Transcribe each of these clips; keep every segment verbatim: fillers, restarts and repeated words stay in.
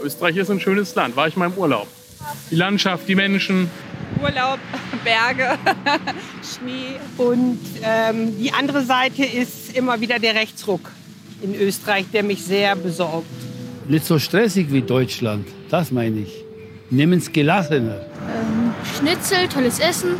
Österreich ist ein schönes Land. War ich mal im Urlaub. Die Landschaft, die Menschen. Urlaub, Berge, Schnee. Und ähm, die andere Seite ist immer wieder der Rechtsruck in Österreich, der mich sehr besorgt. Nicht so stressig wie Deutschland, das meine ich. Nehmen es gelassener. Ähm, Schnitzel, tolles Essen.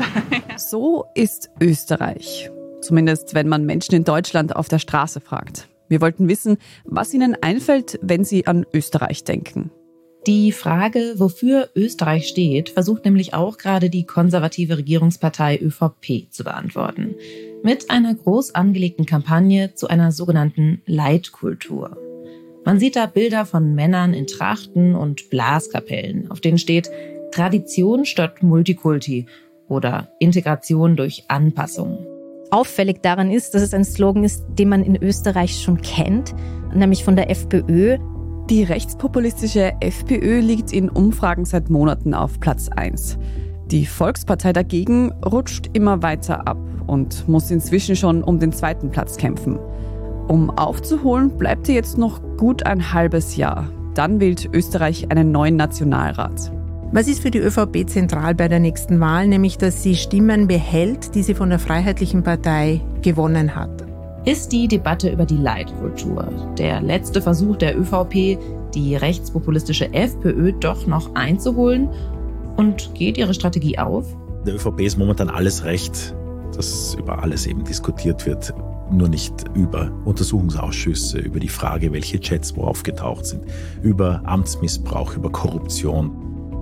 So ist Österreich. Zumindest, wenn man Menschen in Deutschland auf der Straße fragt. Wir wollten wissen, was ihnen einfällt, wenn sie an Österreich denken. Die Frage, wofür Österreich steht, versucht nämlich auch gerade die konservative Regierungspartei ÖVP zu beantworten. Mit einer groß angelegten Kampagne zu einer sogenannten Leitkultur. Man sieht da Bilder von Männern in Trachten und Blaskapellen, auf denen steht Tradition statt Multikulti oder Integration durch Anpassung. Auffällig daran ist, dass es ein Slogan ist, den man in Österreich schon kennt, nämlich von der FPÖ. Die rechtspopulistische FPÖ liegt in Umfragen seit Monaten auf Platz eins. Die Volkspartei dagegen rutscht immer weiter ab und muss inzwischen schon um den zweiten Platz kämpfen. Um aufzuholen, bleibt ihr jetzt noch gut ein halbes Jahr. Dann wählt Österreich einen neuen Nationalrat. Was ist für die ÖVP zentral bei der nächsten Wahl? Nämlich, dass sie Stimmen behält, die sie von der Freiheitlichen Partei gewonnen hat. Ist die Debatte über die Leitkultur. Der letzte Versuch der ÖVP, die rechtspopulistische FPÖ doch noch einzuholen. Und geht ihre Strategie auf? Der ÖVP ist momentan alles recht, dass über alles eben diskutiert wird. Nur nicht über Untersuchungsausschüsse, über die Frage, welche Chats wo aufgetaucht sind, über Amtsmissbrauch, über Korruption.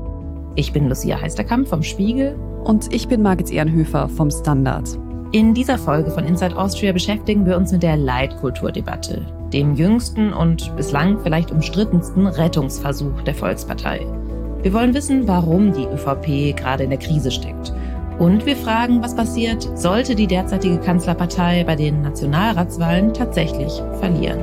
Ich bin Lucia Heisterkamp vom Spiegel. Und ich bin Margit Ehrenhöfer vom Standard. In dieser Folge von Inside Austria beschäftigen wir uns mit der Leitkulturdebatte, dem jüngsten und bislang vielleicht umstrittensten Rettungsversuch der Volkspartei. Wir wollen wissen, warum die ÖVP gerade in der Krise steckt. Und wir fragen, was passiert, sollte die derzeitige Kanzlerpartei bei den Nationalratswahlen tatsächlich verlieren.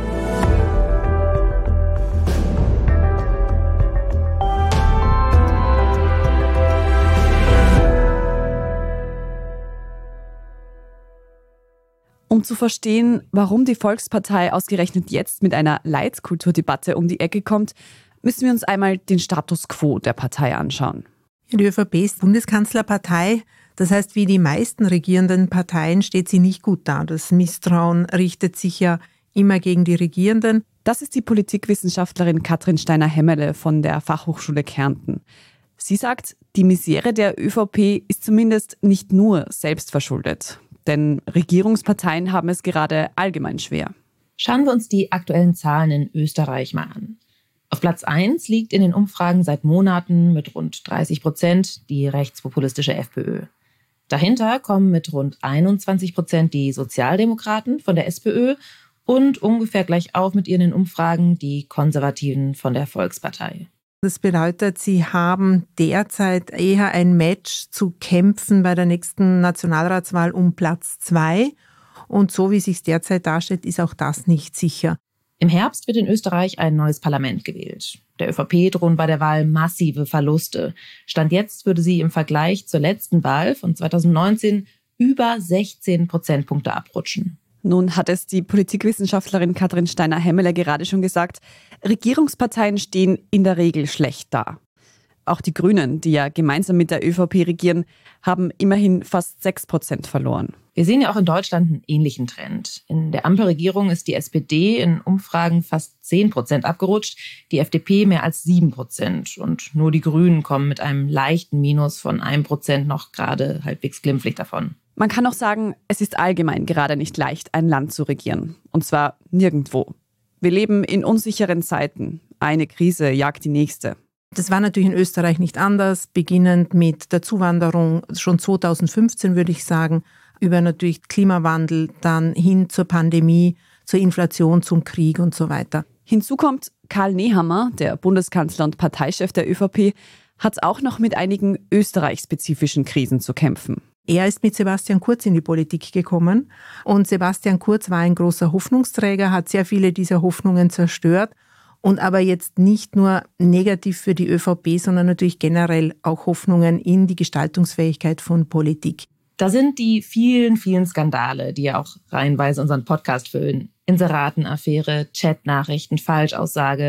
Um zu verstehen, warum die Volkspartei ausgerechnet jetzt mit einer Leitkulturdebatte um die Ecke kommt, müssen wir uns einmal den Status quo der Partei anschauen. Die ÖVP ist Bundeskanzlerpartei. Das heißt, wie die meisten regierenden Parteien steht sie nicht gut da. Das Misstrauen richtet sich ja immer gegen die Regierenden. Das ist die Politikwissenschaftlerin Katrin Steiner-Hemmele von der Fachhochschule Kärnten. Sie sagt, die Misere der ÖVP ist zumindest nicht nur selbstverschuldet. Denn Regierungsparteien haben es gerade allgemein schwer. Schauen wir uns die aktuellen Zahlen in Österreich mal an. Auf Platz eins liegt in den Umfragen seit Monaten mit rund dreißig Prozent die rechtspopulistische FPÖ. Dahinter kommen mit rund einundzwanzig Prozent die Sozialdemokraten von der SPÖ und ungefähr gleich auf mit ihren Umfragen die Konservativen von der Volkspartei. Das bedeutet, sie haben derzeit eher ein Match zu kämpfen bei der nächsten Nationalratswahl um Platz zwei. Und so wie es sich derzeit darstellt, ist auch das nicht sicher. Im Herbst wird in Österreich ein neues Parlament gewählt. Der ÖVP drohen bei der Wahl massive Verluste. Stand jetzt würde sie im Vergleich zur letzten Wahl von zweitausendneunzehn über sechzehn Prozentpunkte abrutschen. Nun hat es die Politikwissenschaftlerin Katrin Steiner-Hemmele gerade schon gesagt, Regierungsparteien stehen in der Regel schlecht da. Auch die Grünen, die ja gemeinsam mit der ÖVP regieren, haben immerhin fast sechs Prozent verloren. Wir sehen ja auch in Deutschland einen ähnlichen Trend. In der Ampelregierung ist die S P D in Umfragen fast zehn Prozent abgerutscht, die F D P mehr als sieben Prozent. Und nur die Grünen kommen mit einem leichten Minus von einem Prozent noch gerade halbwegs glimpflich davon. Man kann auch sagen, es ist allgemein gerade nicht leicht, ein Land zu regieren. Und zwar nirgendwo. Wir leben in unsicheren Zeiten. Eine Krise jagt die nächste. Das war natürlich in Österreich nicht anders, beginnend mit der Zuwanderung schon zweitausendfünfzehn, würde ich sagen, über natürlich Klimawandel, dann hin zur Pandemie, zur Inflation, zum Krieg und so weiter. Hinzu kommt, Karl Nehammer, der Bundeskanzler und Parteichef der ÖVP, hat auch noch mit einigen österreichspezifischen Krisen zu kämpfen. Er ist mit Sebastian Kurz in die Politik gekommen und Sebastian Kurz war ein großer Hoffnungsträger, hat sehr viele dieser Hoffnungen zerstört und aber jetzt nicht nur negativ für die ÖVP, sondern natürlich generell auch Hoffnungen in die Gestaltungsfähigkeit von Politik. Da sind die vielen, vielen Skandale, die ja auch reihenweise unseren Podcast füllen. Inseratenaffäre, Chatnachrichten, Falschaussage,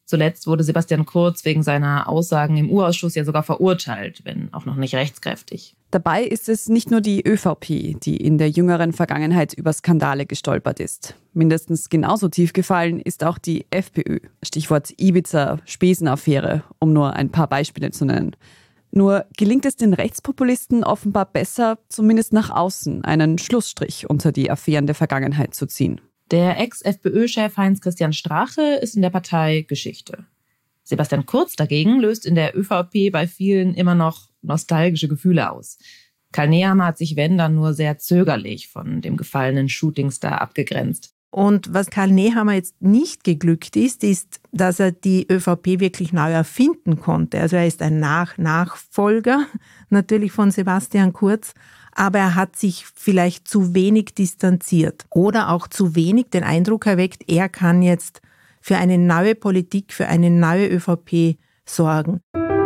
Zuletzt wurde Sebastian Kurz wegen seiner Aussagen im U-Ausschuss ja sogar verurteilt, wenn auch noch nicht rechtskräftig. Dabei ist es nicht nur die ÖVP, die in der jüngeren Vergangenheit über Skandale gestolpert ist. Mindestens genauso tief gefallen ist auch die FPÖ. Stichwort Ibiza, Spesenaffäre, um nur ein paar Beispiele zu nennen. Nur gelingt es den Rechtspopulisten offenbar besser, zumindest nach außen, einen Schlussstrich unter die Affären der Vergangenheit zu ziehen. Der Ex-FPÖ-Chef Heinz-Christian Strache ist in der Partei Geschichte. Sebastian Kurz dagegen löst in der ÖVP bei vielen immer noch nostalgische Gefühle aus. Karl Nehammer hat sich, wenn, dann nur sehr zögerlich von dem gefallenen Shootingstar abgegrenzt. Und was Karl Nehammer jetzt nicht geglückt ist, ist, dass er die ÖVP wirklich neu erfinden konnte. Also er ist ein Nach- Nachfolger natürlich von Sebastian Kurz, aber er hat sich vielleicht zu wenig distanziert oder auch zu wenig den Eindruck erweckt, er kann jetzt für eine neue Politik, für eine neue ÖVP sorgen.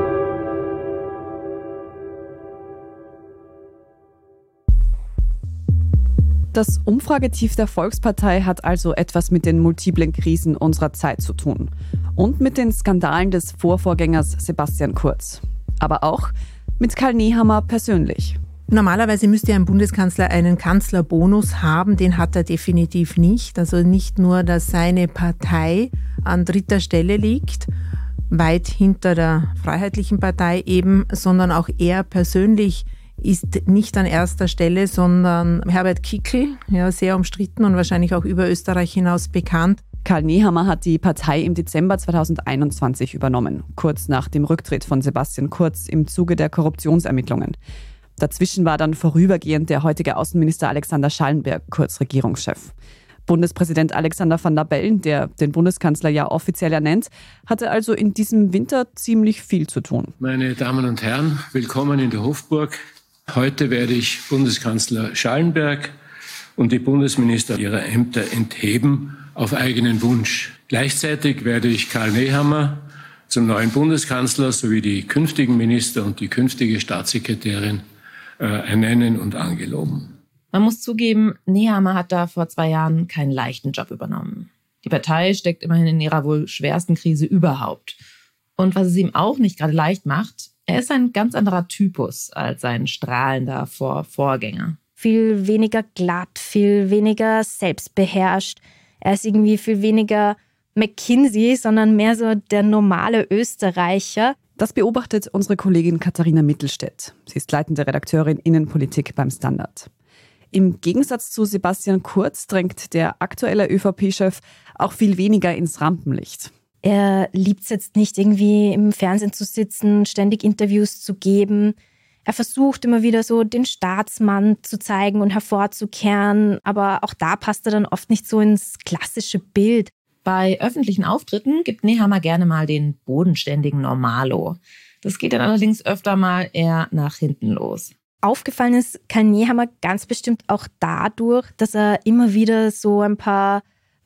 Das Umfragetief der Volkspartei hat also etwas mit den multiplen Krisen unserer Zeit zu tun und mit den Skandalen des Vorvorgängers Sebastian Kurz. Aber auch mit Karl Nehammer persönlich. Normalerweise müsste ein Bundeskanzler einen Kanzlerbonus haben, den hat er definitiv nicht. Also nicht nur, dass seine Partei an dritter Stelle liegt, weit hinter der Freiheitlichen Partei eben, sondern auch er persönlich ist nicht an erster Stelle, sondern Herbert Kickl, ja, sehr umstritten und wahrscheinlich auch über Österreich hinaus bekannt. Karl Nehammer hat die Partei im Dezember zweitausendeinundzwanzig übernommen, kurz nach dem Rücktritt von Sebastian Kurz im Zuge der Korruptionsermittlungen. Dazwischen war dann vorübergehend der heutige Außenminister Alexander Schallenberg kurz Regierungschef. Bundespräsident Alexander Van der Bellen, der den Bundeskanzler ja offiziell ernennt, hatte also in diesem Winter ziemlich viel zu tun. Meine Damen und Herren, willkommen in der Hofburg. Heute werde ich Bundeskanzler Schallenberg und die Bundesminister ihrer Ämter entheben auf eigenen Wunsch. Gleichzeitig werde ich Karl Nehammer zum neuen Bundeskanzler sowie die künftigen Minister und die künftige Staatssekretärin äh, ernennen und angeloben. Man muss zugeben, Nehammer hat da vor zwei Jahren keinen leichten Job übernommen. Die Partei steckt immerhin in ihrer wohl schwersten Krise überhaupt. Und was es ihm auch nicht gerade leicht macht, er ist ein ganz anderer Typus als sein strahlender Vor- Vorgänger. Viel weniger glatt, viel weniger selbstbeherrscht. Er ist irgendwie viel weniger McKinsey, sondern mehr so der normale Österreicher. Das beobachtet unsere Kollegin Katharina Mittelstädt. Sie ist leitende Redakteurin Innenpolitik beim Standard. Im Gegensatz zu Sebastian Kurz drängt der aktuelle ÖVP-Chef auch viel weniger ins Rampenlicht. Er liebt es jetzt nicht, irgendwie im Fernsehen zu sitzen, ständig Interviews zu geben. Er versucht immer wieder so den Staatsmann zu zeigen und hervorzukehren, aber auch da passt er dann oft nicht so ins klassische Bild. Bei öffentlichen Auftritten gibt Nehammer gerne mal den bodenständigen Normalo. Das geht dann allerdings öfter mal eher nach hinten los. Aufgefallen ist Karl Nehammer ganz bestimmt auch dadurch, dass er immer wieder so ein paar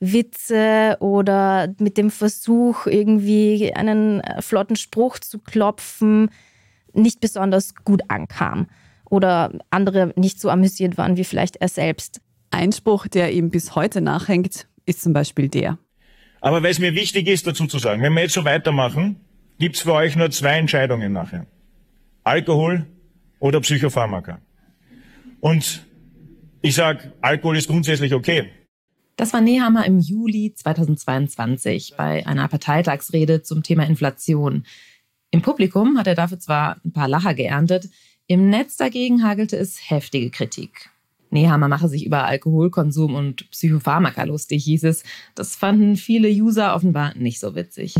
Witze oder mit dem Versuch, irgendwie einen flotten Spruch zu klopfen, nicht besonders gut ankam. Oder andere nicht so amüsiert waren wie vielleicht er selbst. Ein Spruch, der ihm bis heute nachhängt, ist zum Beispiel der. Aber weil es mir wichtig ist, dazu zu sagen, wenn wir jetzt so weitermachen, gibt es für euch nur zwei Entscheidungen nachher. Alkohol oder Psychopharmaka. Und ich sage, Alkohol ist grundsätzlich okay. Das war Nehammer im Juli zweitausendzweiundzwanzig bei einer Parteitagsrede zum Thema Inflation. Im Publikum hat er dafür zwar ein paar Lacher geerntet, im Netz dagegen hagelte es heftige Kritik. Nehammer mache sich über Alkoholkonsum und Psychopharmaka lustig, hieß es. Das fanden viele User offenbar nicht so witzig.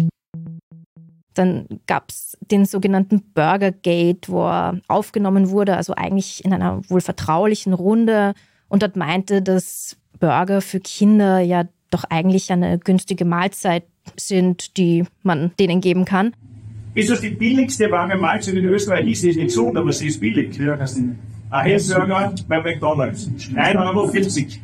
Dann gab es den sogenannten Burgergate, wo er aufgenommen wurde, also eigentlich in einer wohl vertraulichen Runde und dort meinte, dass Burger für Kinder ja doch eigentlich eine günstige Mahlzeit sind, die man denen geben kann. Ist das die billigste warme Mahlzeit in Österreich? Ist sie nicht so, aber sie ist billig. Ja, das sind ein Hamburger bei McDonald's. ein Euro vierzig.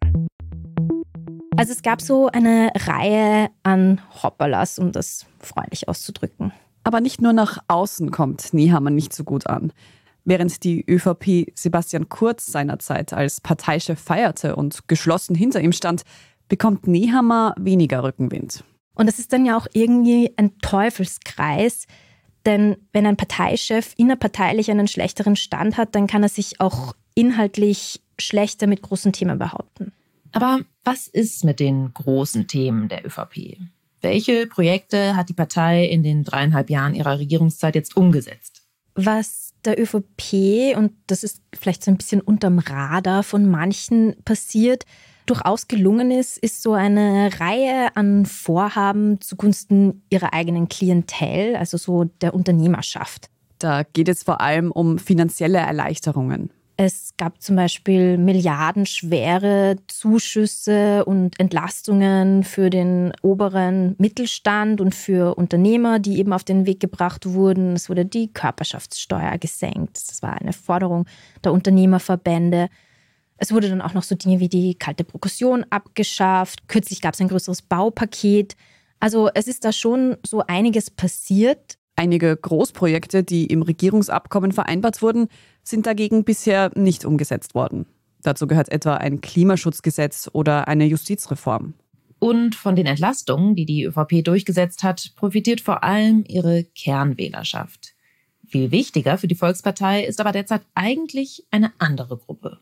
Also es gab so eine Reihe an Hopperlas, um das freundlich auszudrücken. Aber nicht nur nach außen kommt Nehammer nicht so gut an. Während die ÖVP Sebastian Kurz seinerzeit als Parteichef feierte und geschlossen hinter ihm stand, bekommt Nehammer weniger Rückenwind. Und das ist dann ja auch irgendwie ein Teufelskreis, denn wenn ein Parteichef innerparteilich einen schlechteren Stand hat, dann kann er sich auch inhaltlich schlechter mit großen Themen behaupten. Aber was ist mit den großen Themen der ÖVP? Welche Projekte hat die Partei in den dreieinhalb Jahren ihrer Regierungszeit jetzt umgesetzt? Was der ÖVP, und das ist vielleicht so ein bisschen unterm Radar von manchen passiert, durchaus gelungen ist, ist so eine Reihe an Vorhaben zugunsten ihrer eigenen Klientel, also so der Unternehmerschaft. Da geht es vor allem um finanzielle Erleichterungen. Es gab zum Beispiel milliardenschwere Zuschüsse und Entlastungen für den oberen Mittelstand und für Unternehmer, die eben auf den Weg gebracht wurden. Es wurde die Körperschaftssteuer gesenkt. Das war eine Forderung der Unternehmerverbände. Es wurde dann auch noch so Dinge wie die kalte Progression abgeschafft. Kürzlich gab es ein größeres Baupaket. Also es ist da schon so einiges passiert. Einige Großprojekte, die im Regierungsabkommen vereinbart wurden, sind dagegen bisher nicht umgesetzt worden. Dazu gehört etwa ein Klimaschutzgesetz oder eine Justizreform. Und von den Entlastungen, die die ÖVP durchgesetzt hat, profitiert vor allem ihre Kernwählerschaft. Viel wichtiger für die Volkspartei ist aber derzeit eigentlich eine andere Gruppe.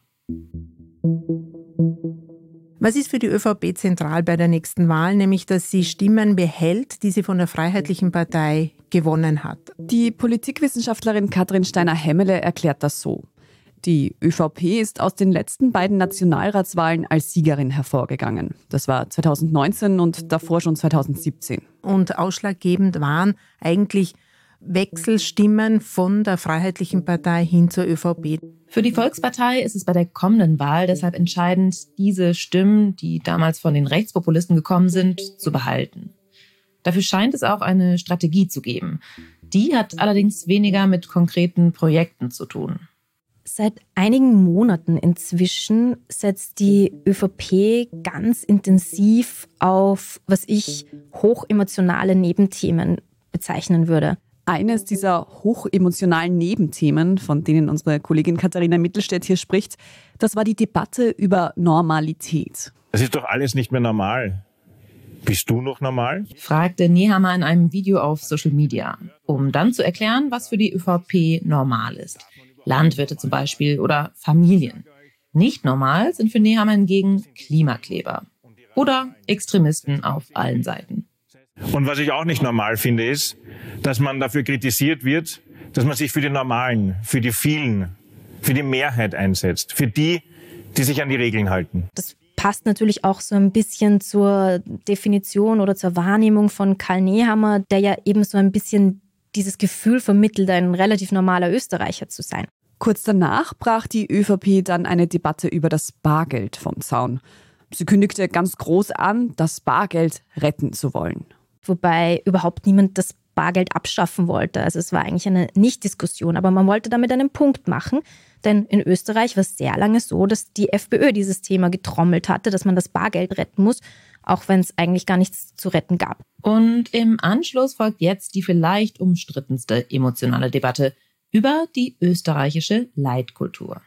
Was ist für die ÖVP zentral bei der nächsten Wahl? Nämlich, dass sie Stimmen behält, die sie von der Freiheitlichen Partei gewonnen hat. Die Politikwissenschaftlerin Katrin Steiner-Hemmele erklärt das so. Die ÖVP ist aus den letzten beiden Nationalratswahlen als Siegerin hervorgegangen. Das war zweitausendneunzehn und davor schon zweitausendsiebzehn. Und ausschlaggebend waren eigentlich Wechselstimmen von der Freiheitlichen Partei hin zur ÖVP. Für die Volkspartei ist es bei der kommenden Wahl deshalb entscheidend, diese Stimmen, die damals von den Rechtspopulisten gekommen sind, zu behalten. Dafür scheint es auch eine Strategie zu geben. Die hat allerdings weniger mit konkreten Projekten zu tun. Seit einigen Monaten inzwischen setzt die ÖVP ganz intensiv auf, was ich hochemotionale Nebenthemen bezeichnen würde. Eines dieser hochemotionalen Nebenthemen, von denen unsere Kollegin Katharina Mittelstädt hier spricht, das war die Debatte über Normalität. Das ist doch alles nicht mehr normal. Bist du noch normal? Fragte Nehammer in einem Video auf Social Media, um dann zu erklären, was für die ÖVP normal ist. Landwirte zum Beispiel oder Familien. Nicht normal sind für Nehammer hingegen Klimakleber oder Extremisten auf allen Seiten. Und was ich auch nicht normal finde, ist, dass man dafür kritisiert wird, dass man sich für die Normalen, für die vielen, für die Mehrheit einsetzt, für die, die sich an die Regeln halten. Das passt natürlich auch so ein bisschen zur Definition oder zur Wahrnehmung von Karl Nehammer, der ja eben so ein bisschen dieses Gefühl vermittelt, ein relativ normaler Österreicher zu sein. Kurz danach brach die ÖVP dann eine Debatte über das Bargeld vom Zaun. Sie kündigte ganz groß an, das Bargeld retten zu wollen. Wobei überhaupt niemand das Bargeld abschaffen wollte. Also es war eigentlich eine Nicht-Diskussion, aber man wollte damit einen Punkt machen. Denn in Österreich war es sehr lange so, dass die FPÖ dieses Thema getrommelt hatte, dass man das Bargeld retten muss, auch wenn es eigentlich gar nichts zu retten gab. Und im Anschluss folgt jetzt die vielleicht umstrittenste emotionale Debatte über die österreichische Leitkultur.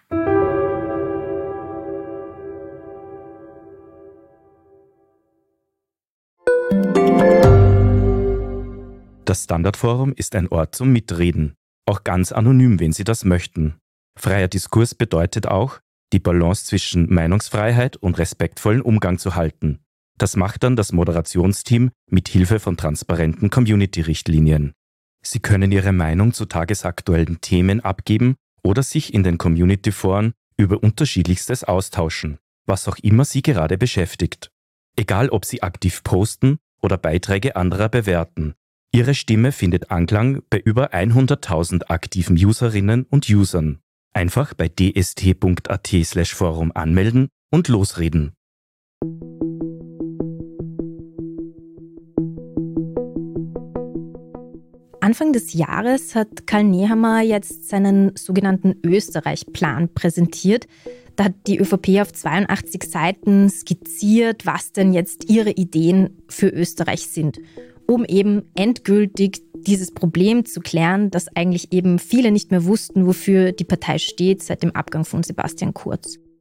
Das Standardforum ist ein Ort zum Mitreden, auch ganz anonym, wenn Sie das möchten. Freier Diskurs bedeutet auch, die Balance zwischen Meinungsfreiheit und respektvollen Umgang zu halten. Das macht dann das Moderationsteam mit Hilfe von transparenten Community-Richtlinien. Sie können Ihre Meinung zu tagesaktuellen Themen abgeben oder sich in den Community-Foren über Unterschiedlichstes austauschen, was auch immer Sie gerade beschäftigt. Egal, ob Sie aktiv posten oder Beiträge anderer bewerten. Ihre Stimme findet Anklang bei über hunderttausend aktiven Userinnen und Usern. Einfach bei d s t punkt a t slash forum anmelden und losreden. Anfang des Jahres hat Karl Nehammer jetzt seinen sogenannten Österreich-Plan präsentiert. Da hat die ÖVP auf zweiundachtzig Seiten skizziert, was denn jetzt ihre Ideen für Österreich sind, um eben endgültig dieses Problem zu klären, dass eigentlich eben viele nicht mehr wussten, wofür die Partei steht seit dem Abgang von Sebastian Kurz.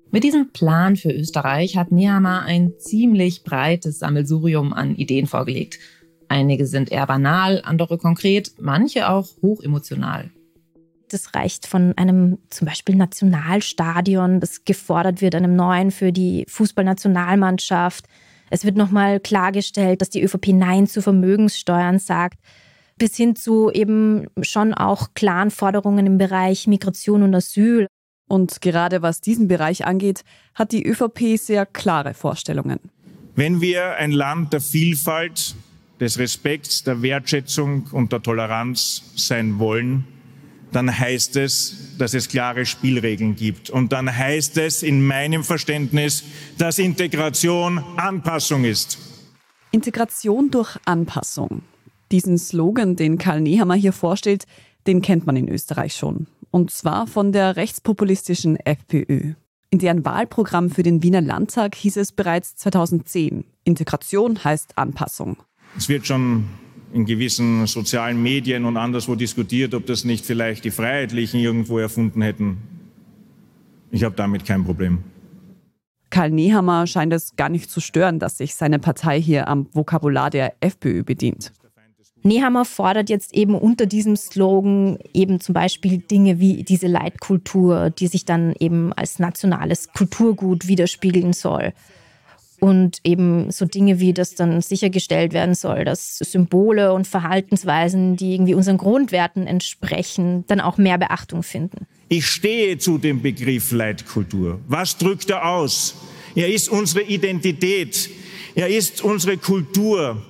Mit diesem Plan für Österreich hat Nehammer ein ziemlich breites Sammelsurium an Ideen vorgelegt. Einige sind eher banal, andere konkret, manche auch hochemotional. Das reicht von einem zum Beispiel Nationalstadion, das gefordert wird, einem neuen für die Fußballnationalmannschaft. Es wird nochmal klargestellt, dass die ÖVP Nein zu Vermögenssteuern sagt, bis hin zu eben schon auch klaren Forderungen im Bereich Migration und Asyl. Und gerade was diesen Bereich angeht, hat die ÖVP sehr klare Vorstellungen. Wenn wir ein Land der Vielfalt, des Respekts, der Wertschätzung und der Toleranz sein wollen, dann heißt es, dass es klare Spielregeln gibt. Und dann heißt es in meinem Verständnis, dass Integration Anpassung ist. Integration durch Anpassung. Diesen Slogan, den Karl Nehammer hier vorstellt, den kennt man in Österreich schon. Und zwar von der rechtspopulistischen FPÖ. In deren Wahlprogramm für den Wiener Landtag hieß es bereits zweitausendzehn, Integration heißt Anpassung. Es wird schon in gewissen sozialen Medien und anderswo diskutiert, ob das nicht vielleicht die Freiheitlichen irgendwo erfunden hätten. Ich habe damit kein Problem. Karl Nehammer scheint es gar nicht zu stören, dass sich seine Partei hier am Vokabular der FPÖ bedient. Nehammer fordert jetzt eben unter diesem Slogan eben zum Beispiel Dinge wie diese Leitkultur, die sich dann eben als nationales Kulturgut widerspiegeln soll. Und eben so Dinge wie, dass dann sichergestellt werden soll, dass Symbole und Verhaltensweisen, die irgendwie unseren Grundwerten entsprechen, dann auch mehr Beachtung finden. Ich stehe zu dem Begriff Leitkultur. Was drückt er aus? Er ist unsere Identität. Er ist unsere Kultur.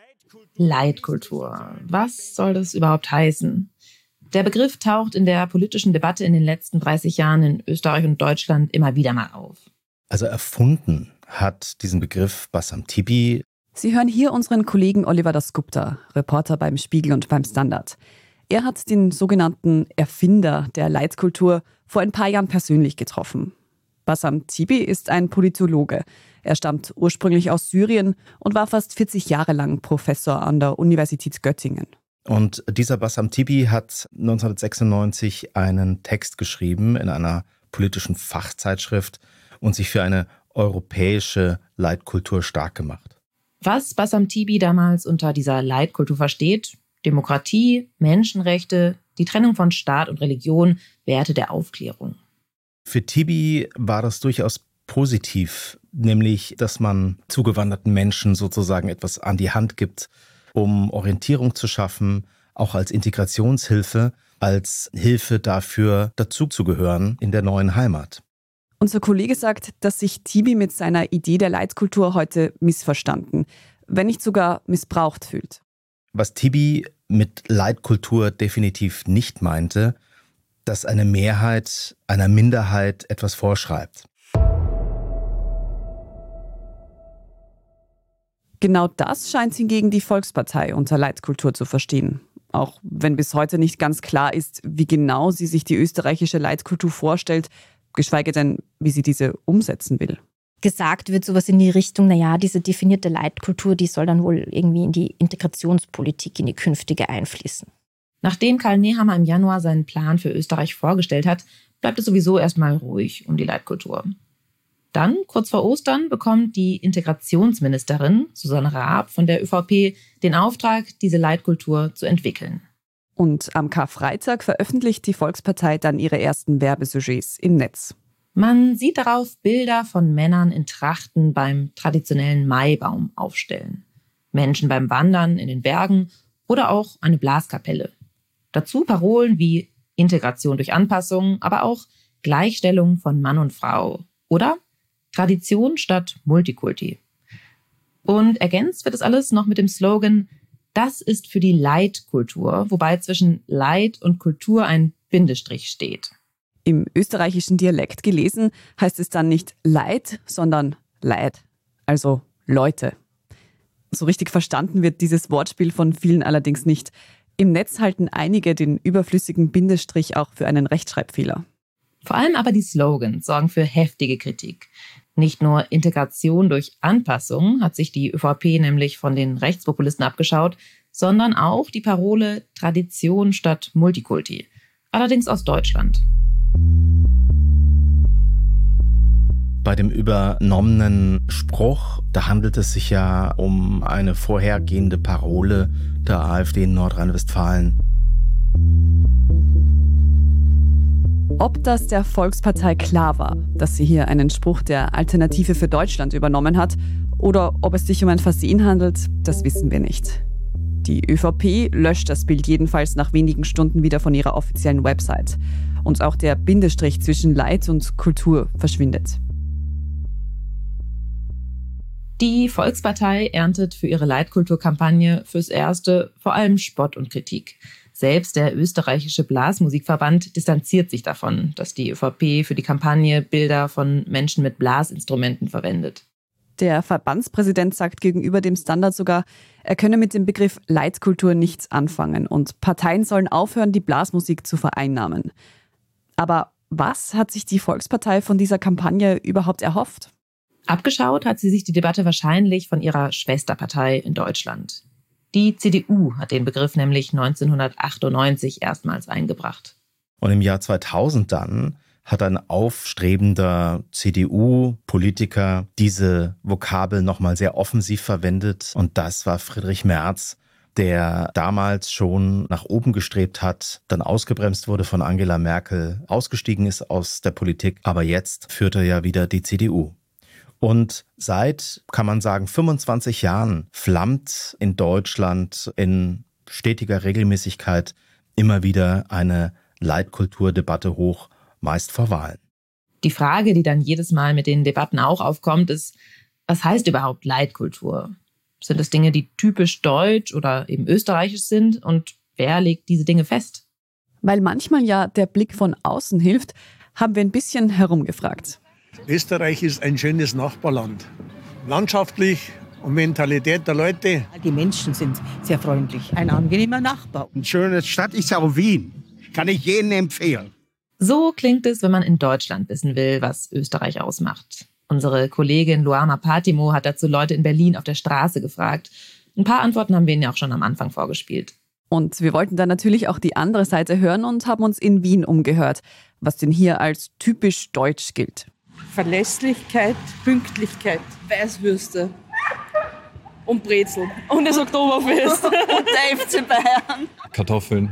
Leitkultur. Was soll das überhaupt heißen? Der Begriff taucht in der politischen Debatte in den letzten dreißig Jahren in Österreich und Deutschland immer wieder mal auf. Also erfunden hat diesen Begriff Bassam Tibi. Sie hören hier unseren Kollegen Oliver Dasgupta, Reporter beim Spiegel und beim Standard. Er hat den sogenannten Erfinder der Leitkultur vor ein paar Jahren persönlich getroffen. Bassam Tibi ist ein Politologe. Er stammt ursprünglich aus Syrien und war fast vierzig Jahre lang Professor an der Universität Göttingen. Und dieser Bassam Tibi hat neunzehnhundertsechsundneunzig einen Text geschrieben in einer politischen Fachzeitschrift und sich für eine europäische Leitkultur stark gemacht. Was Bassam Tibi damals unter dieser Leitkultur versteht: Demokratie, Menschenrechte, die Trennung von Staat und Religion, Werte der Aufklärung. Für Tibi war das durchaus positiv, nämlich, dass man zugewanderten Menschen sozusagen etwas an die Hand gibt, um Orientierung zu schaffen, auch als Integrationshilfe, als Hilfe dafür, dazuzugehören in der neuen Heimat. Unser Kollege sagt, dass sich Tibi mit seiner Idee der Leitkultur heute missverstanden, wenn nicht sogar missbraucht fühlt. Was Tibi mit Leitkultur definitiv nicht meinte, dass eine Mehrheit einer Minderheit etwas vorschreibt. Genau das scheint hingegen die Volkspartei unter Leitkultur zu verstehen. Auch wenn bis heute nicht ganz klar ist, wie genau sie sich die österreichische Leitkultur vorstellt, geschweige denn, wie sie diese umsetzen will. Gesagt wird sowas in die Richtung, naja, diese definierte Leitkultur, die soll dann wohl irgendwie in die Integrationspolitik, in die künftige einfließen. Nachdem Karl Nehammer im Januar seinen Plan für Österreich vorgestellt hat, bleibt es sowieso erstmal ruhig um die Leitkultur. Dann, kurz vor Ostern, bekommt die Integrationsministerin Susanne Raab von der ÖVP den Auftrag, diese Leitkultur zu entwickeln. Und am Karfreitag veröffentlicht die Volkspartei dann ihre ersten Werbesujets im Netz. Man sieht darauf Bilder von Männern in Trachten beim traditionellen Maibaum aufstellen. Menschen beim Wandern in den Bergen oder auch eine Blaskapelle. Dazu Parolen wie Integration durch Anpassung, aber auch Gleichstellung von Mann und Frau oder Tradition statt Multikulti. Und ergänzt wird das alles noch mit dem Slogan: Das ist für die Leitkultur, wobei zwischen Leit und Kultur ein Bindestrich steht. Im österreichischen Dialekt gelesen heißt es dann nicht Leit, sondern Leid, also Leute. So richtig verstanden wird dieses Wortspiel von vielen allerdings nicht. Im Netz halten einige den überflüssigen Bindestrich auch für einen Rechtschreibfehler. Vor allem aber die Slogans sorgen für heftige Kritik. Nicht nur Integration durch Anpassung hat sich die ÖVP nämlich von den Rechtspopulisten abgeschaut, sondern auch die Parole Tradition statt Multikulti. Allerdings aus Deutschland. Bei dem übernommenen Spruch, da handelt es sich ja um eine vorhergehende Parole der AfD in Nordrhein-Westfalen. Ob das der Volkspartei klar war, dass sie hier einen Spruch der Alternative für Deutschland übernommen hat, oder ob es sich um ein Versehen handelt, das wissen wir nicht. Die ÖVP löscht das Bild jedenfalls nach wenigen Stunden wieder von ihrer offiziellen Website. Und auch der Bindestrich zwischen Leid und Kultur verschwindet. Die Volkspartei erntet für ihre Leitkulturkampagne fürs Erste vor allem Spott und Kritik. Selbst der österreichische Blasmusikverband distanziert sich davon, dass die ÖVP für die Kampagne Bilder von Menschen mit Blasinstrumenten verwendet. Der Verbandspräsident sagt gegenüber dem Standard sogar, er könne mit dem Begriff Leitkultur nichts anfangen und Parteien sollen aufhören, die Blasmusik zu vereinnahmen. Aber was hat sich die Volkspartei von dieser Kampagne überhaupt erhofft? Abgeschaut hat sie sich die Debatte wahrscheinlich von ihrer Schwesterpartei in Deutschland. Die C D U hat den Begriff nämlich neunzehnhundertachtundneunzig erstmals eingebracht. Und im Jahr zweitausend dann hat ein aufstrebender C D U-Politiker diese Vokabel nochmal sehr offensiv verwendet. Und das war Friedrich Merz, der damals schon nach oben gestrebt hat, dann ausgebremst wurde von Angela Merkel, ausgestiegen ist aus der Politik, aber jetzt führt er ja wieder die C D U. Und seit, kann man sagen, fünfundzwanzig Jahren flammt in Deutschland in stetiger Regelmäßigkeit immer wieder eine Leitkulturdebatte hoch, meist vor Wahlen. Die Frage, die dann jedes Mal mit den Debatten auch aufkommt, ist, was heißt überhaupt Leitkultur? Sind es Dinge, die typisch deutsch oder eben österreichisch sind? Und wer legt diese Dinge fest? Weil manchmal ja der Blick von außen hilft, haben wir ein bisschen herumgefragt. Österreich ist ein schönes Nachbarland. Landschaftlich und Mentalität der Leute. Die Menschen sind sehr freundlich. Ein angenehmer Nachbar. Eine schöne Stadt ist auch Wien. Kann ich jedem empfehlen. So klingt es, wenn man in Deutschland wissen will, was Österreich ausmacht. Unsere Kollegin Luama Patimo hat dazu Leute in Berlin auf der Straße gefragt. Ein paar Antworten haben wir Ihnen ja auch schon am Anfang vorgespielt. Und wir wollten dann natürlich auch die andere Seite hören und haben uns in Wien umgehört, was denn hier als typisch deutsch gilt. Verlässlichkeit, Pünktlichkeit, Weißwürste und Brezel und das Oktoberfest und der F C Bayern. Kartoffeln,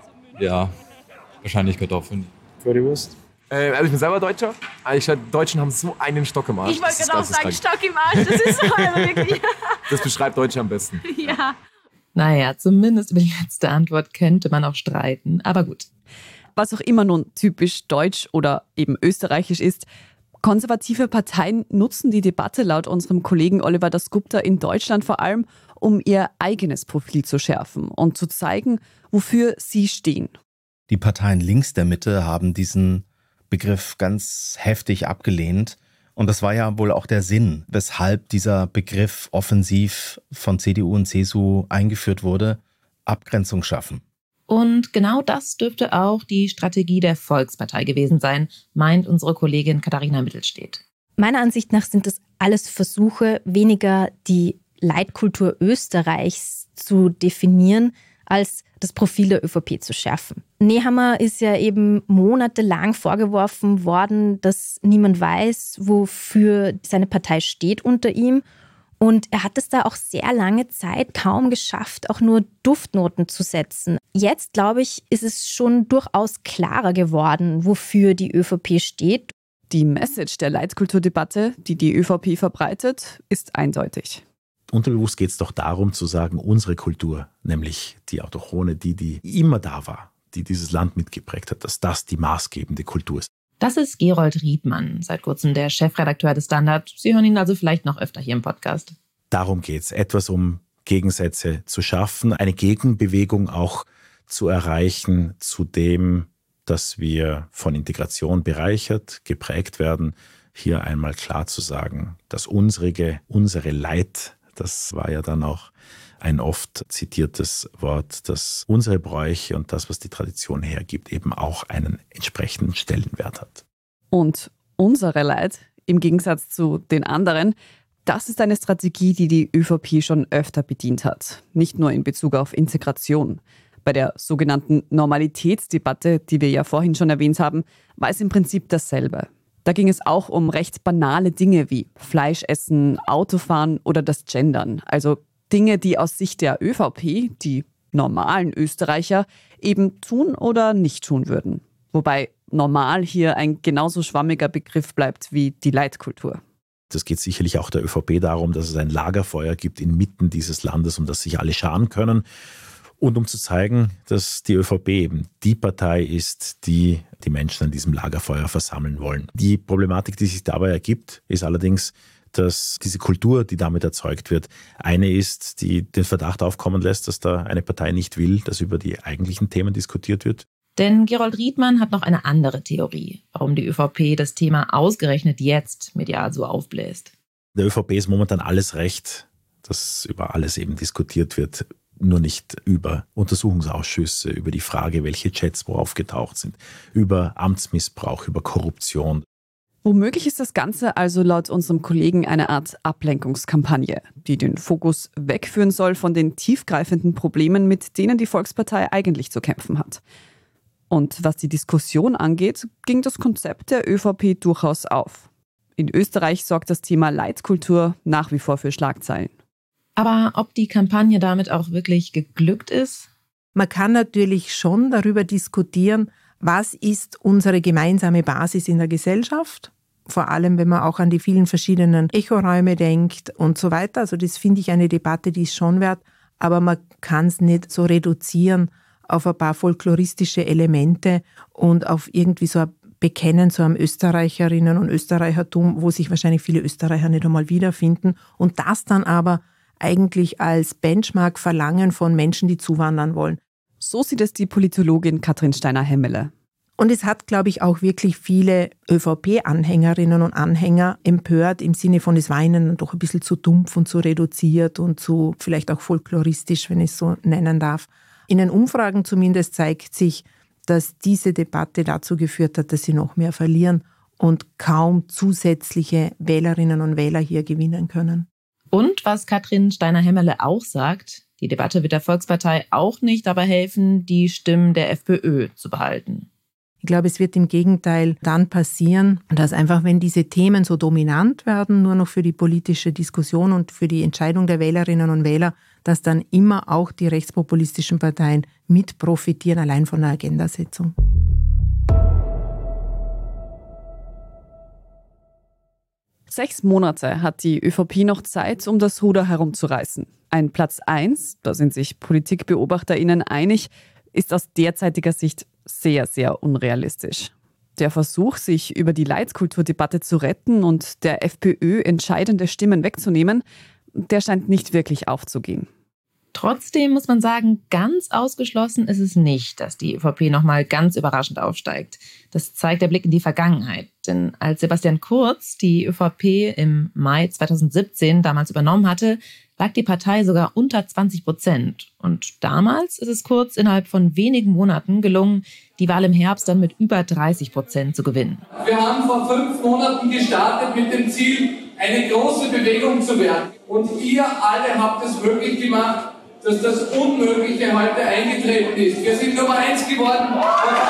ja, wahrscheinlich Kartoffeln. Currywurst. Äh, also ich bin selber Deutscher. Ich, Deutschen haben so einen Stock im Arsch. Ich wollte gerade auch sagen, Stock im Arsch, das ist so einmal wirklich. Das beschreibt Deutsche am besten. Ja. Naja, zumindest über die letzte Antwort könnte man auch streiten, aber gut. Was auch immer nun typisch deutsch oder eben österreichisch ist, konservative Parteien nutzen die Debatte laut unserem Kollegen Oliver Dasgupta in Deutschland vor allem, um ihr eigenes Profil zu schärfen und zu zeigen, wofür sie stehen. Die Parteien links der Mitte haben diesen Begriff ganz heftig abgelehnt. Und das war ja wohl auch der Sinn, weshalb dieser Begriff offensiv von C D U und C S U eingeführt wurde: Abgrenzung schaffen. Und genau das dürfte auch die Strategie der Volkspartei gewesen sein, meint unsere Kollegin Katharina Mittelstedt. Meiner Ansicht nach sind das alles Versuche, weniger die Leitkultur Österreichs zu definieren, als das Profil der ÖVP zu schärfen. Nehammer ist ja eben monatelang vorgeworfen worden, dass niemand weiß, wofür seine Partei steht unter ihm. Und er hat es da auch sehr lange Zeit kaum geschafft, auch nur Duftnoten zu setzen. Jetzt, glaube ich, ist es schon durchaus klarer geworden, wofür die ÖVP steht. Die Message der Leitkulturdebatte, die die ÖVP verbreitet, ist eindeutig. Unterbewusst geht es doch darum zu sagen, unsere Kultur, nämlich die Autochthone, die, die immer da war, die dieses Land mitgeprägt hat, dass das die maßgebende Kultur ist. Das ist Gerold Riedmann, seit kurzem der Chefredakteur des Standard. Sie hören ihn also vielleicht noch öfter hier im Podcast. Darum geht es, etwas um Gegensätze zu schaffen, eine Gegenbewegung auch zu erreichen zu dem, dass wir von Integration bereichert, geprägt werden. Hier einmal klar zu sagen, das Unsrige, unsere Leid, das war ja dann auch ein oft zitiertes Wort, dass unsere Bräuche und das, was die Tradition hergibt, eben auch einen entsprechenden Stellenwert hat. Und unsere Leid, im Gegensatz zu den anderen, das ist eine Strategie, die die ÖVP schon öfter bedient hat. Nicht nur in Bezug auf Integration. Bei der sogenannten Normalitätsdebatte, die wir ja vorhin schon erwähnt haben, war es im Prinzip dasselbe. Da ging es auch um recht banale Dinge wie Fleisch essen, Autofahren oder das Gendern. Also Dinge, die aus Sicht der ÖVP, die normalen Österreicher, eben tun oder nicht tun würden. Wobei normal hier ein genauso schwammiger Begriff bleibt wie die Leitkultur. Das geht sicherlich auch der ÖVP darum, dass es ein Lagerfeuer gibt inmitten dieses Landes, um das sich alle scharen können. Und um zu zeigen, dass die ÖVP eben die Partei ist, die die Menschen an diesem Lagerfeuer versammeln wollen. Die Problematik, die sich dabei ergibt, ist allerdings, dass diese Kultur, die damit erzeugt wird, eine ist, die den Verdacht aufkommen lässt, dass da eine Partei nicht will, dass über die eigentlichen Themen diskutiert wird. Denn Gerold Riedmann hat noch eine andere Theorie, warum die ÖVP das Thema ausgerechnet jetzt medial so aufbläst. Der ÖVP ist momentan alles recht, dass über alles eben diskutiert wird. Nur nicht über Untersuchungsausschüsse, über die Frage, welche Chats wo aufgetaucht sind, über Amtsmissbrauch, über Korruption. Womöglich ist das Ganze also laut unserem Kollegen eine Art Ablenkungskampagne, die den Fokus wegführen soll von den tiefgreifenden Problemen, mit denen die Volkspartei eigentlich zu kämpfen hat. Und was die Diskussion angeht, ging das Konzept der ÖVP durchaus auf. In Österreich sorgt das Thema Leitkultur nach wie vor für Schlagzeilen. Aber ob die Kampagne damit auch wirklich geglückt ist? Man kann natürlich schon darüber diskutieren, was ist unsere gemeinsame Basis in der Gesellschaft? Vor allem, wenn man auch an die vielen verschiedenen Echoräume denkt und so weiter. Also das finde ich eine Debatte, die ist schon wert. Aber man kann es nicht so reduzieren auf ein paar folkloristische Elemente und auf irgendwie so ein Bekennen zu einem Österreicherinnen- und Österreichertum, wo sich wahrscheinlich viele Österreicher nicht einmal wiederfinden. Und das dann aber eigentlich als Benchmark verlangen von Menschen, die zuwandern wollen. So sieht es die Politologin Katrin Steiner-Hemmele. Und es hat, glaube ich, auch wirklich viele ÖVP-Anhängerinnen und Anhänger empört, im Sinne von, es war ihnen doch ein bisschen zu dumpf und zu reduziert und zu vielleicht auch folkloristisch, wenn ich es so nennen darf. In den Umfragen zumindest zeigt sich, dass diese Debatte dazu geführt hat, dass sie noch mehr verlieren und kaum zusätzliche Wählerinnen und Wähler hier gewinnen können. Und was Katrin Steiner-Hemmele auch sagt, die Debatte wird der Volkspartei auch nicht dabei helfen, die Stimmen der FPÖ zu behalten. Ich glaube, es wird im Gegenteil dann passieren, dass einfach, wenn diese Themen so dominant werden, nur noch für die politische Diskussion und für die Entscheidung der Wählerinnen und Wähler, dass dann immer auch die rechtspopulistischen Parteien mit profitieren, allein von der Agendasetzung. Sechs Monate hat die ÖVP noch Zeit, um das Ruder herumzureißen. Ein Platz eins, da sind sich PolitikbeobachterInnen einig, ist aus derzeitiger Sicht sehr, sehr unrealistisch. Der Versuch, sich über die Leitkulturdebatte zu retten und der FPÖ entscheidende Stimmen wegzunehmen, der scheint nicht wirklich aufzugehen. Trotzdem muss man sagen, ganz ausgeschlossen ist es nicht, dass die ÖVP nochmal ganz überraschend aufsteigt. Das zeigt der Blick in die Vergangenheit. Denn als Sebastian Kurz die ÖVP im Mai zweitausendsiebzehn damals übernommen hatte, lag die Partei sogar unter zwanzig Prozent. Und damals ist es Kurz innerhalb von wenigen Monaten gelungen, die Wahl im Herbst dann mit über dreißig Prozent zu gewinnen. Wir haben vor fünf Monaten gestartet mit dem Ziel, eine große Bewegung zu werden. Und ihr alle habt es möglich gemacht, dass das Unmögliche heute eingetreten ist. Wir sind Nummer eins geworden.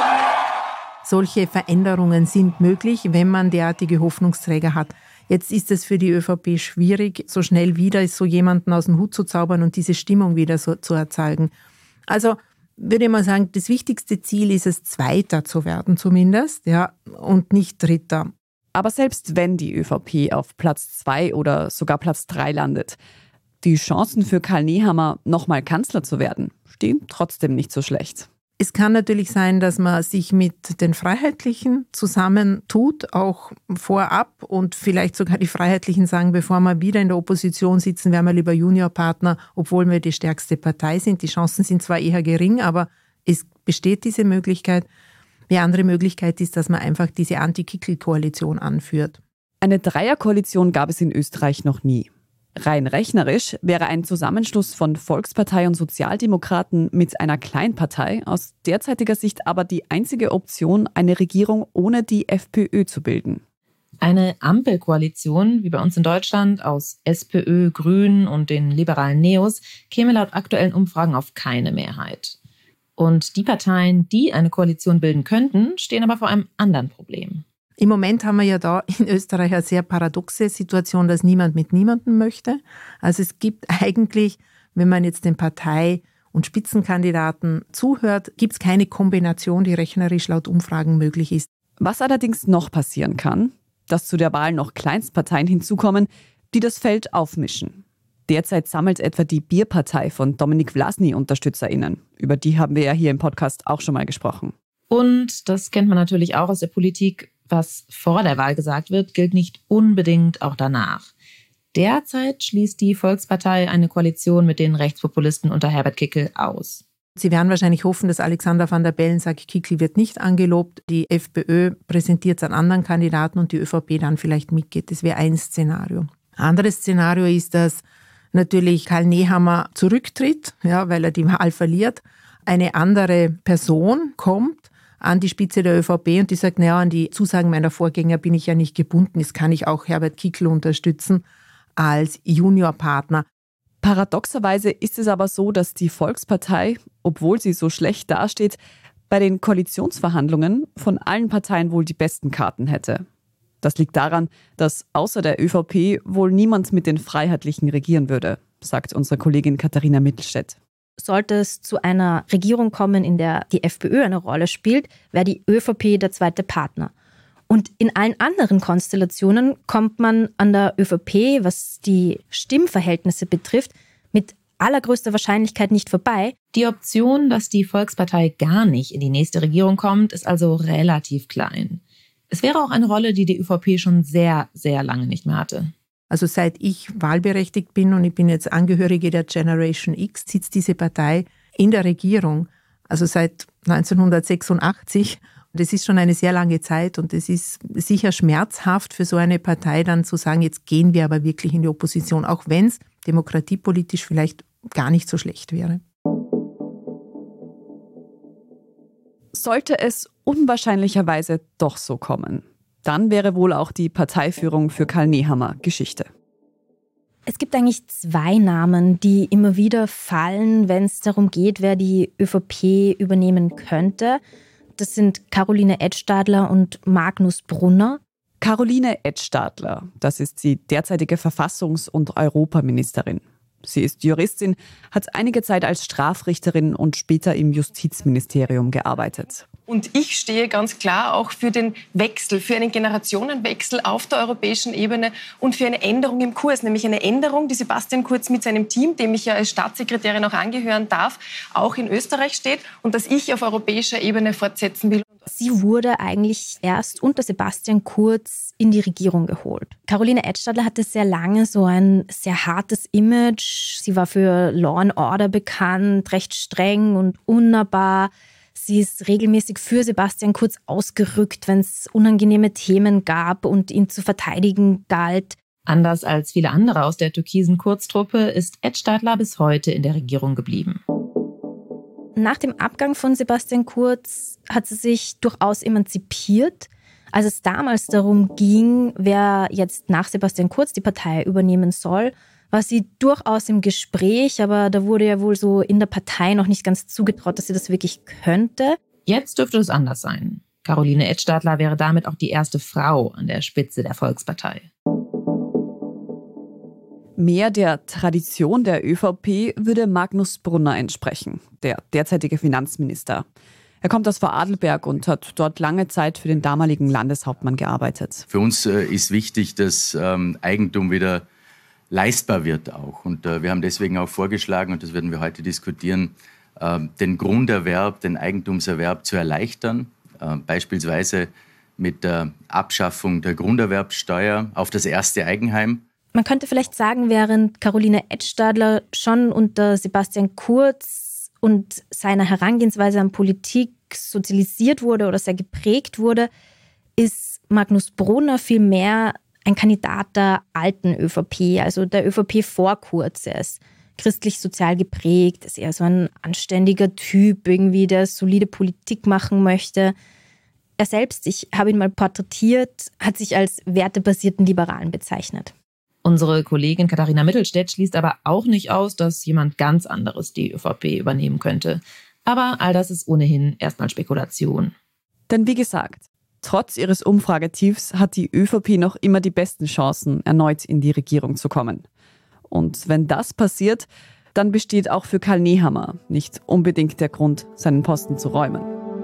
Solche Veränderungen sind möglich, wenn man derartige Hoffnungsträger hat. Jetzt ist es für die ÖVP schwierig, so schnell wieder so jemanden aus dem Hut zu zaubern und diese Stimmung wieder so zu erzeugen. Also würde ich mal sagen, das wichtigste Ziel ist es, Zweiter zu werden zumindest, ja, und nicht Dritter. Aber selbst wenn die ÖVP auf Platz zwei oder sogar Platz drei landet, die Chancen für Karl Nehammer, nochmal Kanzler zu werden, stehen trotzdem nicht so schlecht. Es kann natürlich sein, dass man sich mit den Freiheitlichen zusammentut, auch vorab, und vielleicht sogar die Freiheitlichen sagen, bevor wir wieder in der Opposition sitzen, wären wir lieber Juniorpartner, obwohl wir die stärkste Partei sind. Die Chancen sind zwar eher gering, aber es besteht diese Möglichkeit. Die andere Möglichkeit ist, dass man einfach diese Anti-Kickl-Koalition anführt. Eine Dreierkoalition gab es in Österreich noch nie. Rein rechnerisch wäre ein Zusammenschluss von Volkspartei und Sozialdemokraten mit einer Kleinpartei aus derzeitiger Sicht aber die einzige Option, eine Regierung ohne die FPÖ zu bilden. Eine Ampelkoalition, wie bei uns in Deutschland, aus SPÖ, Grünen und den liberalen Neos, käme laut aktuellen Umfragen auf keine Mehrheit. Und die Parteien, die eine Koalition bilden könnten, stehen aber vor einem anderen Problem. Im Moment haben wir ja da in Österreich eine sehr paradoxe Situation, dass niemand mit niemandem möchte. Also es gibt eigentlich, wenn man jetzt den Partei- und Spitzenkandidaten zuhört, gibt es keine Kombination, die rechnerisch laut Umfragen möglich ist. Was allerdings noch passieren kann, dass zu der Wahl noch Kleinstparteien hinzukommen, die das Feld aufmischen. Derzeit sammelt etwa die Bierpartei von Dominik Vlasny UnterstützerInnen. Über die haben wir ja hier im Podcast auch schon mal gesprochen. Und das kennt man natürlich auch aus der Politik. Was vor der Wahl gesagt wird, gilt nicht unbedingt auch danach. Derzeit schließt die Volkspartei eine Koalition mit den Rechtspopulisten unter Herbert Kickl aus. Sie werden wahrscheinlich hoffen, dass Alexander Van der Bellen sagt, Kickl wird nicht angelobt. Die FPÖ präsentiert es an anderen Kandidaten und die ÖVP dann vielleicht mitgeht. Das wäre ein Szenario. Ein anderes Szenario ist, dass natürlich Karl Nehammer zurücktritt, ja, weil er die Wahl verliert. Eine andere Person kommt an die Spitze der ÖVP und die sagt, naja, an die Zusagen meiner Vorgänger bin ich ja nicht gebunden. Jetzt kann ich auch Herbert Kickl unterstützen als Juniorpartner. Paradoxerweise ist es aber so, dass die Volkspartei, obwohl sie so schlecht dasteht, bei den Koalitionsverhandlungen von allen Parteien wohl die besten Karten hätte. Das liegt daran, dass außer der ÖVP wohl niemand mit den Freiheitlichen regieren würde, sagt unsere Kollegin Katharina Mittelstädt. Sollte es zu einer Regierung kommen, in der die FPÖ eine Rolle spielt, wäre die ÖVP der zweite Partner. Und in allen anderen Konstellationen kommt man an der ÖVP, was die Stimmverhältnisse betrifft, mit allergrößter Wahrscheinlichkeit nicht vorbei. Die Option, dass die Volkspartei gar nicht in die nächste Regierung kommt, ist also relativ klein. Es wäre auch eine Rolle, die die ÖVP schon sehr, sehr lange nicht mehr hatte. Also seit ich wahlberechtigt bin und ich bin jetzt Angehörige der Generation X, sitzt diese Partei in der Regierung. Also seit neunzehnhundertsechsundachtzig. Das ist schon eine sehr lange Zeit und es ist sicher schmerzhaft für so eine Partei dann zu sagen, jetzt gehen wir aber wirklich in die Opposition, auch wenn es demokratiepolitisch vielleicht gar nicht so schlecht wäre. Sollte es unwahrscheinlicherweise doch so kommen, dann wäre wohl auch die Parteiführung für Karl Nehammer Geschichte. Es gibt eigentlich zwei Namen, die immer wieder fallen, wenn es darum geht, wer die ÖVP übernehmen könnte. Das sind Caroline Edstadler und Magnus Brunner. Caroline Edstadler, das ist die derzeitige Verfassungs- und Europaministerin. Sie ist Juristin, hat einige Zeit als Strafrichterin und später im Justizministerium gearbeitet. Und ich stehe ganz klar auch für den Wechsel, für einen Generationenwechsel auf der europäischen Ebene und für eine Änderung im Kurs, nämlich eine Änderung, die Sebastian Kurz mit seinem Team, dem ich ja als Staatssekretärin auch angehören darf, auch in Österreich steht und das ich auf europäischer Ebene fortsetzen will. Sie wurde eigentlich erst unter Sebastian Kurz in die Regierung geholt. Caroline Edstadler hatte sehr lange so ein sehr hartes Image. Sie war für Law and Order bekannt, recht streng und unnahbar. Sie ist regelmäßig für Sebastian Kurz ausgerückt, wenn es unangenehme Themen gab und ihn zu verteidigen galt. Anders als viele andere aus der türkisen Kurztruppe ist Edstadler bis heute in der Regierung geblieben. Nach dem Abgang von Sebastian Kurz hat sie sich durchaus emanzipiert. Als es damals darum ging, wer jetzt nach Sebastian Kurz die Partei übernehmen soll, war sie durchaus im Gespräch, aber da wurde ja wohl so in der Partei noch nicht ganz zugetraut, dass sie das wirklich könnte. Jetzt dürfte es anders sein. Caroline Edstadler wäre damit auch die erste Frau an der Spitze der Volkspartei. Mehr der Tradition der ÖVP würde Magnus Brunner entsprechen, der derzeitige Finanzminister. Er kommt aus Vorarlberg und hat dort lange Zeit für den damaligen Landeshauptmann gearbeitet. Für uns äh, ist wichtig, dass ähm, Eigentum wieder leistbar wird auch. Und äh, wir haben deswegen auch vorgeschlagen, und das werden wir heute diskutieren, äh, den Grunderwerb, den Eigentumserwerb zu erleichtern. Äh, beispielsweise mit der Abschaffung der Grunderwerbsteuer auf das erste Eigenheim. Man könnte vielleicht sagen, während Caroline Edstadler schon unter Sebastian Kurz und seiner Herangehensweise an Politik sozialisiert wurde oder sehr geprägt wurde, ist Magnus Brunner vielmehr ein Kandidat der alten ÖVP, also der ÖVP vor Kurz. Er ist christlich-sozial geprägt, ist eher so ein anständiger Typ, irgendwie, der solide Politik machen möchte. Er selbst, ich habe ihn mal porträtiert, hat sich als wertebasierten Liberalen bezeichnet. Unsere Kollegin Katharina Mittelstädt schließt aber auch nicht aus, dass jemand ganz anderes die ÖVP übernehmen könnte. Aber all das ist ohnehin erstmal Spekulation. Denn wie gesagt, Trotz ihres Umfragetiefs hat die ÖVP noch immer die besten Chancen, erneut in die Regierung zu kommen. Und wenn das passiert, dann besteht auch für Karl Nehammer nicht unbedingt der Grund, seinen Posten zu räumen.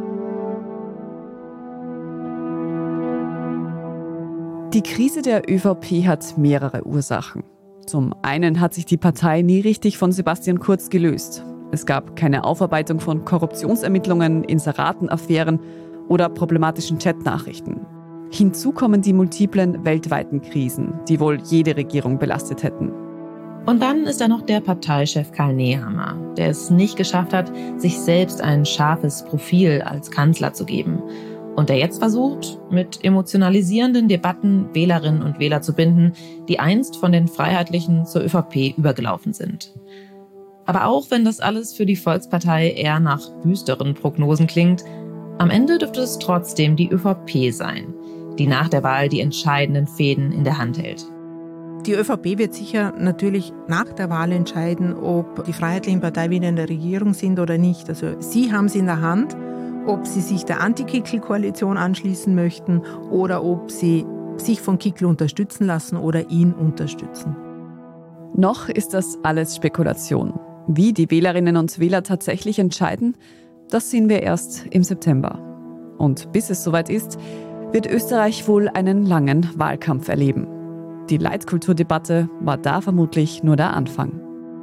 Die Krise der ÖVP hat mehrere Ursachen. Zum einen hat sich die Partei nie richtig von Sebastian Kurz gelöst. Es gab keine Aufarbeitung von Korruptionsermittlungen, Inseratenaffären oder problematischen Chatnachrichten. Hinzu kommen die multiplen weltweiten Krisen, die wohl jede Regierung belastet hätten. Und dann ist da noch der Parteichef Karl Nehammer, der es nicht geschafft hat, sich selbst ein scharfes Profil als Kanzler zu geben. Und der jetzt versucht, mit emotionalisierenden Debatten Wählerinnen und Wähler zu binden, die einst von den Freiheitlichen zur ÖVP übergelaufen sind. Aber auch wenn das alles für die Volkspartei eher nach düsteren Prognosen klingt, am Ende dürfte es trotzdem die ÖVP sein, die nach der Wahl die entscheidenden Fäden in der Hand hält. Die ÖVP wird sicher natürlich nach der Wahl entscheiden, ob die Freiheitlichen Partei wieder in der Regierung sind oder nicht. Also sie haben es in der Hand, ob sie sich der Anti-Kickl-Koalition anschließen möchten oder ob sie sich von Kickl unterstützen lassen oder ihn unterstützen. Noch ist das alles Spekulation. Wie die Wählerinnen und Wähler tatsächlich entscheiden, das sehen wir erst im September. Und bis es soweit ist, wird Österreich wohl einen langen Wahlkampf erleben. Die Leitkulturdebatte war da vermutlich nur der Anfang.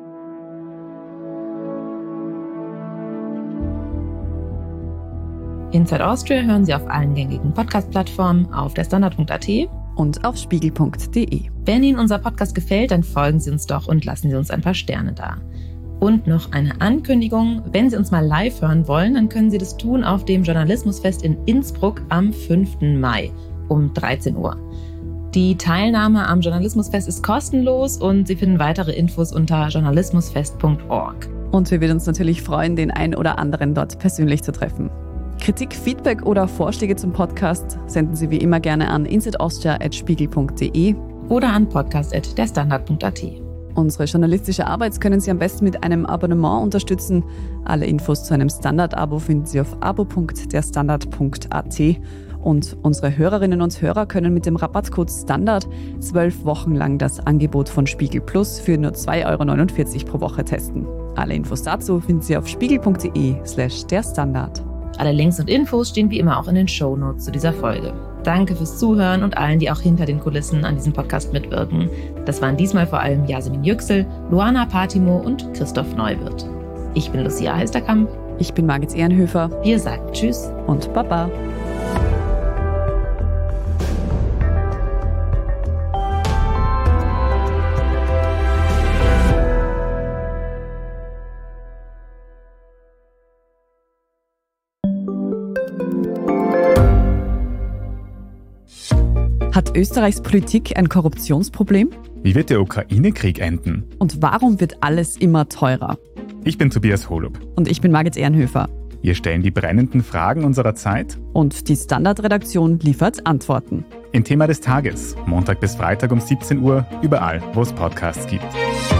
Inside Austria hören Sie auf allen gängigen Podcast-Plattformen, auf der Standard punkt a t und auf spiegel punkt d e. Wenn Ihnen unser Podcast gefällt, dann folgen Sie uns doch und lassen Sie uns ein paar Sterne da. Und noch eine Ankündigung, wenn Sie uns mal live hören wollen, dann können Sie das tun auf dem Journalismusfest in Innsbruck am fünften Mai um dreizehn Uhr. Die Teilnahme am Journalismusfest ist kostenlos und Sie finden weitere Infos unter journalismusfest punkt org. Und wir würden uns natürlich freuen, den einen oder anderen dort persönlich zu treffen. Kritik, Feedback oder Vorschläge zum Podcast senden Sie wie immer gerne an insideaustria at spiegel punkt d e oder an podcast at der standard punkt a t. Unsere journalistische Arbeit können Sie am besten mit einem Abonnement unterstützen. Alle Infos zu einem Standard-Abo finden Sie auf abo punkt der standard punkt a t. Und unsere Hörerinnen und Hörer können mit dem Rabattcode STANDARD zwölf Wochen lang das Angebot von Spiegel Plus für nur zwei Euro neunundvierzig pro Woche testen. Alle Infos dazu finden Sie auf spiegel punkt d e slash der Standard. Alle Links und Infos stehen wie immer auch in den Shownotes zu dieser Folge. Danke fürs Zuhören und allen, die auch hinter den Kulissen an diesem Podcast mitwirken. Das waren diesmal vor allem Yasemin Yüksel, Luana Patimo und Christoph Neuwirth. Ich bin Lucia Heisterkamp. Ich bin Margit Ehrenhöfer. Wir sagen Tschüss und Baba. Hat Österreichs Politik ein Korruptionsproblem? Wie wird der Ukraine-Krieg enden? Und warum wird alles immer teurer? Ich bin Tobias Holub. Und ich bin Margit Ehrenhöfer. Wir stellen die brennenden Fragen unserer Zeit. Und die Standardredaktion liefert Antworten. Im Thema des Tages, Montag bis Freitag um siebzehn Uhr, überall, wo es Podcasts gibt.